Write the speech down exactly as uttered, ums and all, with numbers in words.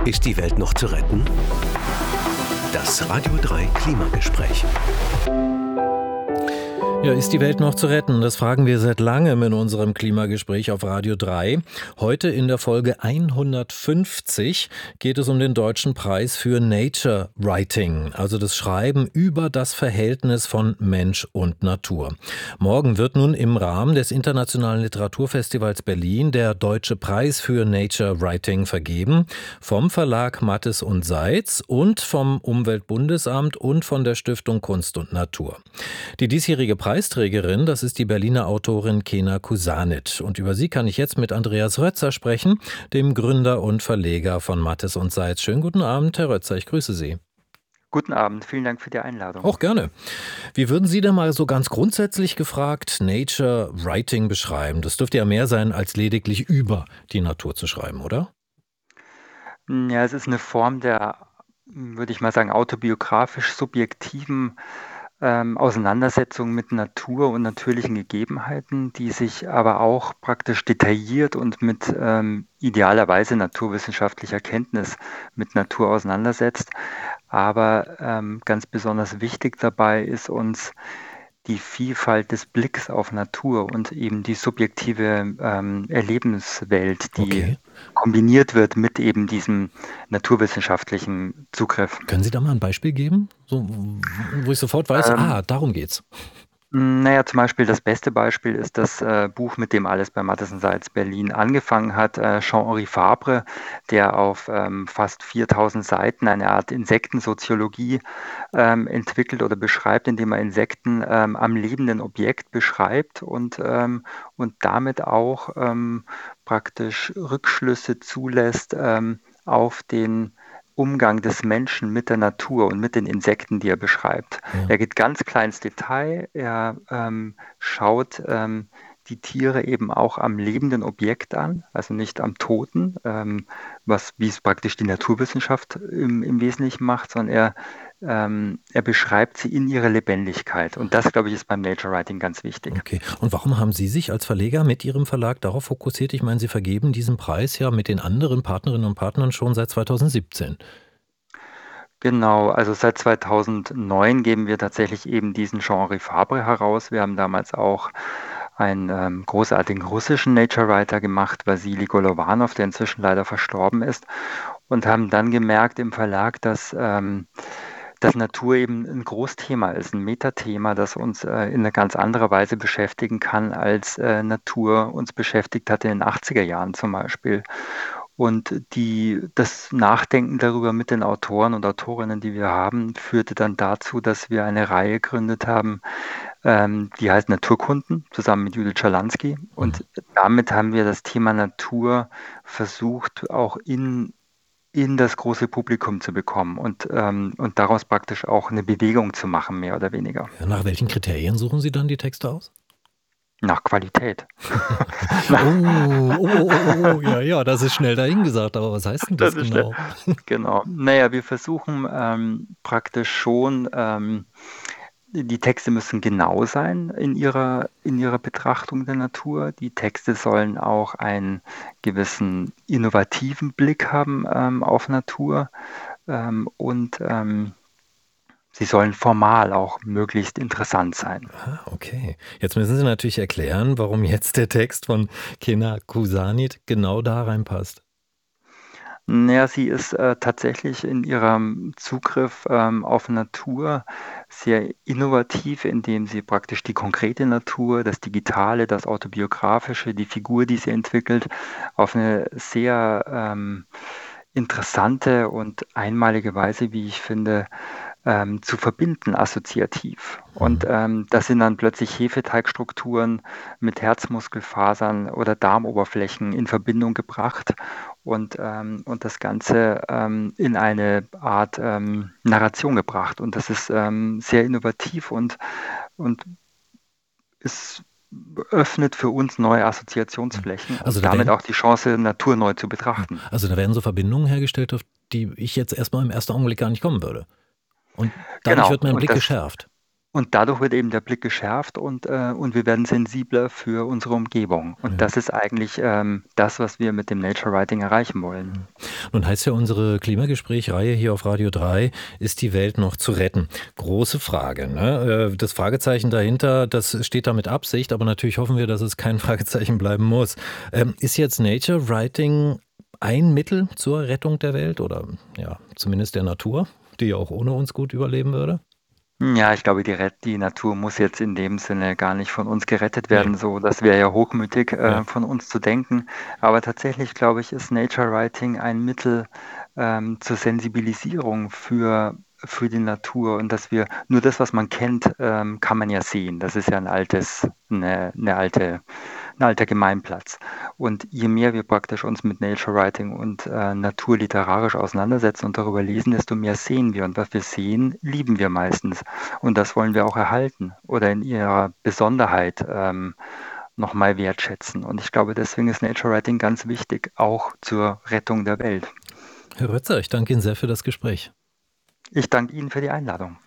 Ist die Welt noch zu retten? Das Radio drei Klimagespräch. Ja, ist die Welt noch zu retten? Das fragen wir seit langem in unserem Klimagespräch auf Radio drei. Heute in der Folge hundertfünfzig geht es um den Deutschen Preis für Nature Writing, also das Schreiben über das Verhältnis von Mensch und Natur. Morgen wird nun im Rahmen des Internationalen Literaturfestivals Berlin der Deutsche Preis für Nature Writing vergeben, vom Verlag Mattes und Seitz und vom Umweltbundesamt und von der Stiftung Kunst und Natur. Die diesjährige Preisträgerin, das ist die Berliner Autorin Kena Kusanit. Und über sie kann ich jetzt mit Andreas Rötzer sprechen, dem Gründer und Verleger von Mattes und Seitz. Schönen guten Abend, Herr Rötzer, ich grüße Sie. Guten Abend, vielen Dank für die Einladung. Auch gerne. Wie würden Sie denn mal so ganz grundsätzlich gefragt Nature Writing beschreiben? Das dürfte ja mehr sein, als lediglich über die Natur zu schreiben, oder? Ja, es ist eine Form der, würde ich mal sagen, autobiografisch subjektiven ähm, Auseinandersetzung mit Natur und natürlichen Gegebenheiten, die sich aber auch praktisch detailliert und mit ähm, idealerweise naturwissenschaftlicher Kenntnis mit Natur auseinandersetzt. Aber ähm, ganz besonders wichtig dabei ist uns die Vielfalt des Blicks auf Natur und eben die subjektive ähm, Erlebenswelt, die Okay. kombiniert wird mit eben diesem naturwissenschaftlichen Zugriff. Können Sie da mal ein Beispiel geben, so, wo ich sofort weiß, Ähm, ah, darum geht's. Naja, zum Beispiel das beste Beispiel ist das äh, Buch, mit dem alles bei Mattes und Seitz Berlin angefangen hat, äh, Jean-Henri Fabre, der auf ähm, fast viertausend Seiten eine Art Insektensoziologie ähm, entwickelt oder beschreibt, indem er Insekten ähm, am lebenden Objekt beschreibt und, ähm, und damit auch ähm, praktisch Rückschlüsse zulässt ähm, auf den Umgang des Menschen mit der Natur und mit den Insekten, die er beschreibt. Ja. Er geht ganz klein ins Detail, er ähm, schaut ähm, die Tiere eben auch am lebenden Objekt an, also nicht am Toten, ähm, was, wie es praktisch die Naturwissenschaft im, im Wesentlichen macht, sondern er, ähm, er beschreibt sie in ihrer Lebendigkeit. Und das, glaube ich, ist beim Nature Writing ganz wichtig. Okay. Und warum haben Sie sich als Verleger mit Ihrem Verlag darauf fokussiert? Ich meine, Sie vergeben diesen Preis ja mit den anderen Partnerinnen und Partnern schon seit zweitausendsiebzehn. Genau, also seit zweitausendneun geben wir tatsächlich eben diesen Jean-Henri Fabre heraus. Wir haben damals auch einen ähm, großartigen russischen Nature Writer gemacht, Wassili Golovanov, der inzwischen leider verstorben ist, und haben dann gemerkt im Verlag, dass, ähm, dass Natur eben ein Großthema ist, ein Metathema, das uns äh, in einer ganz anderer Weise beschäftigen kann, als äh, Natur uns beschäftigt hat in den achtziger Jahren zum Beispiel. Und die, das Nachdenken darüber mit den Autoren und Autorinnen, die wir haben, führte dann dazu, dass wir eine Reihe gegründet haben, ähm, die heißt Naturkunden, zusammen mit Judith Schalansky. Und damit haben wir das Thema Natur versucht, auch in, in das große Publikum zu bekommen und, ähm, und daraus praktisch auch eine Bewegung zu machen, mehr oder weniger. Ja, nach welchen Kriterien suchen Sie dann die Texte aus? Nach Qualität. Oh, oh, oh, oh, oh, ja, ja, das ist schnell dahingesagt, aber was heißt denn das, Das ist genau? Genau. Naja, wir versuchen ähm, praktisch schon, ähm, die Texte müssen genau sein in ihrer, in ihrer Betrachtung der Natur. Die Texte sollen auch einen gewissen innovativen Blick haben ähm, auf Natur ähm, und ähm, sie sollen formal auch möglichst interessant sein. Ah, okay. Jetzt müssen Sie natürlich erklären, warum jetzt der Text von Kena Kusanit genau da reinpasst. Naja, sie ist äh, tatsächlich in ihrem Zugriff ähm, auf Natur sehr innovativ, indem sie praktisch die konkrete Natur, das Digitale, das Autobiografische, die Figur, die sie entwickelt, auf eine sehr ähm, interessante und einmalige Weise, wie ich finde, ähm, zu verbinden, assoziativ. Und Mhm. ähm, das sind dann plötzlich Hefeteigstrukturen mit Herzmuskelfasern oder Darmoberflächen in Verbindung gebracht und, ähm, und das Ganze ähm, in eine Art ähm, Narration gebracht. Und das ist ähm, sehr innovativ und, und es öffnet für uns neue Assoziationsflächen Also und da damit werden, auch die Chance, Natur neu zu betrachten. also da werden so Verbindungen hergestellt, auf die ich jetzt erstmal im ersten Augenblick gar nicht kommen würde. Und dadurch Genau, wird mein und Blick das geschärft. Und dadurch wird eben der Blick geschärft und, äh, und wir werden sensibler für unsere Umgebung. Und Ja. das ist eigentlich ähm, das, was wir mit dem Nature Writing erreichen wollen. Nun heißt ja unsere Klimagespräch-Reihe hier auf Radio drei, ist die Welt noch zu retten? Große Frage. Ne? Äh, Das Fragezeichen dahinter, das steht da mit Absicht, aber natürlich hoffen wir, dass es kein Fragezeichen bleiben muss. Ähm, ist jetzt Nature Writing ein Mittel zur Rettung der Welt oder ja, zumindest der Natur, die ja auch ohne uns gut überleben würde? Ja, ich glaube, die, Ret die Natur muss jetzt in dem Sinne gar nicht von uns gerettet Nee. werden. So, das wäre ja hochmütig, Ja. äh, von uns zu denken. Aber tatsächlich, glaube ich, ist Nature Writing ein Mittel ähm, zur Sensibilisierung für, für die Natur und dass wir nur das, was man kennt, ähm, kann man ja sehen. Das ist ja ein altes, eine, eine alte, ein alter Gemeinplatz. Und je mehr wir praktisch uns mit Nature Writing und äh, Natur literarisch auseinandersetzen und darüber lesen, desto mehr sehen wir. Und was wir sehen, lieben wir meistens. Und das wollen wir auch erhalten oder in ihrer Besonderheit ähm, nochmal wertschätzen. Und ich glaube, deswegen ist Nature Writing ganz wichtig, auch zur Rettung der Welt. Herr Rötzer, ich danke Ihnen sehr für das Gespräch. Ich danke Ihnen für die Einladung.